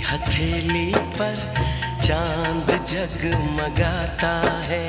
हथेली पर चांद जगमगाता है।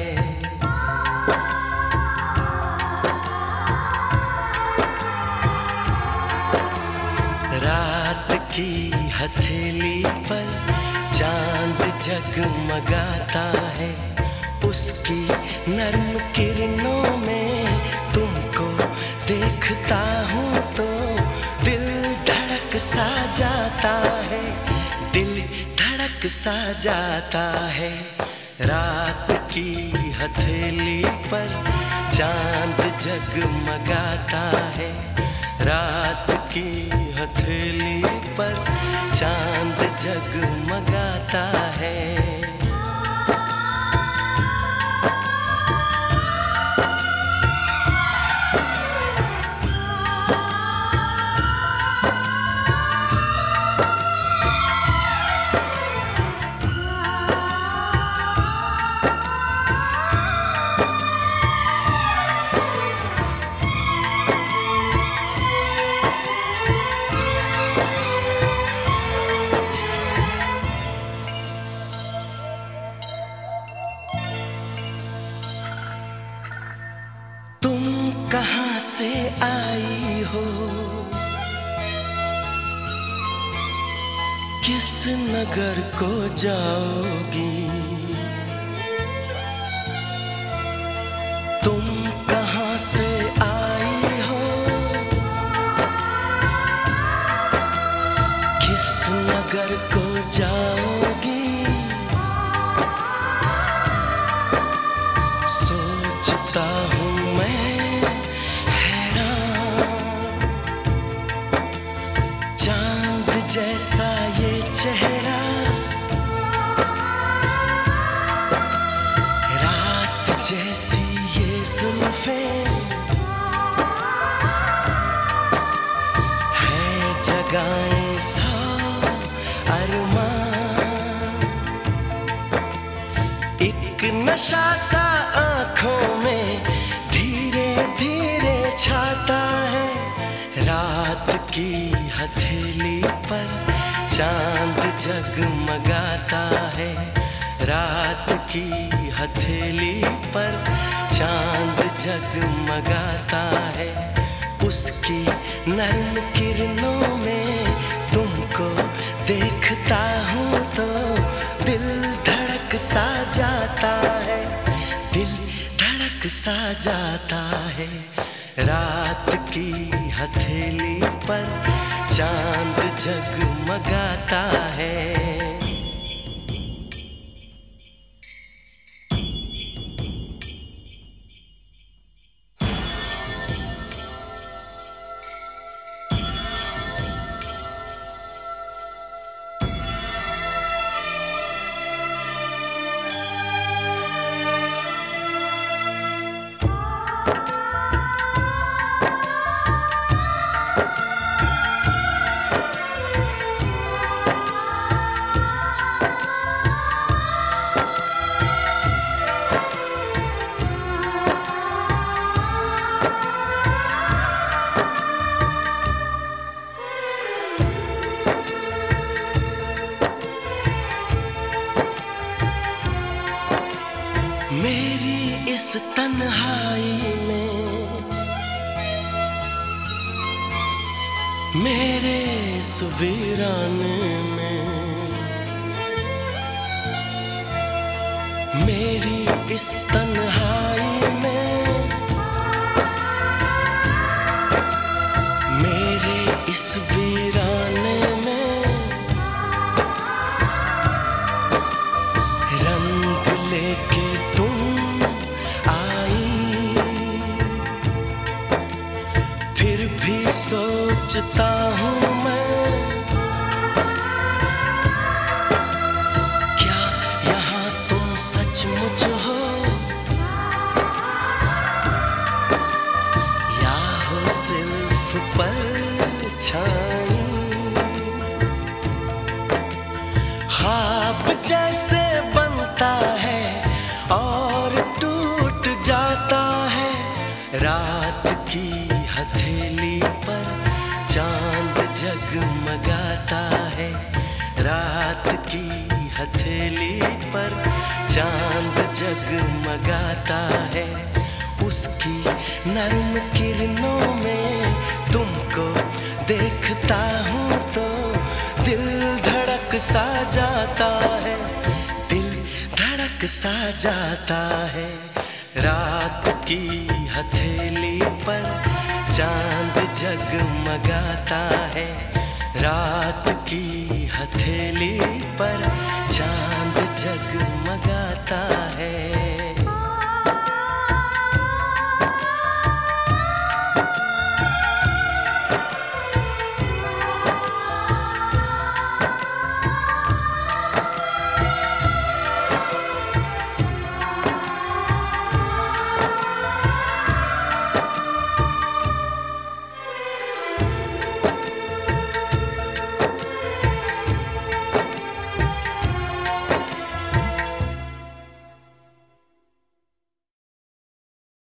रात की हथेली पर चांद जगमगाता है। उसकी नर्म किरणों में तुमको देखता हूँ तो दिल धड़क सा जाता है, दिल धड़क सा जाता है। रात की हथेली पर चांद जगमगाता है। रात की हथेली पर चांद जगमगाता है। कहाँ से आई हो, किस नगर को जाओगी? तुम कहाँ से आई हो, किस नगर को जाओगी? सोचता हूँ जैसा ये चेहरा, रात जैसी ये जुल्फें, है जगाएं सौ अरमान। एक नशा सा आँखों में धीरे धीरे छाता है। रात की हथेली पर चांद जगमगाता है। रात की हथेली पर चांद जगमगाता है। उसकी नर्म किरणों में तुमको देखता हूँ तो दिल धड़क सा जाता है, दिल धड़क सा जाता है। रात की हथेली पर चांद जगमगाता है। मेरी इस तन्हाई में, मेरे इस वीराने में, मेरी इस तन्हाई में, मेरे इस वीराने में रंग लेके सोचता हूँ मैं, क्या यहाँ तुम सचमुच हो या हो सिर्फ परछाई? ख्वाब जैसे बनता है और टूट जाता है। रात की हथेली पर चांद जगमगाता है। रात की हथेली पर चांद जगमगाता है। उसकी नर्म किरणों में तुमको देखता हूँ तो दिल धड़क सा जाता है, दिल धड़क सा जाता है। रात की हथेली पर चांद जगमगाता है, रात की हथेली पर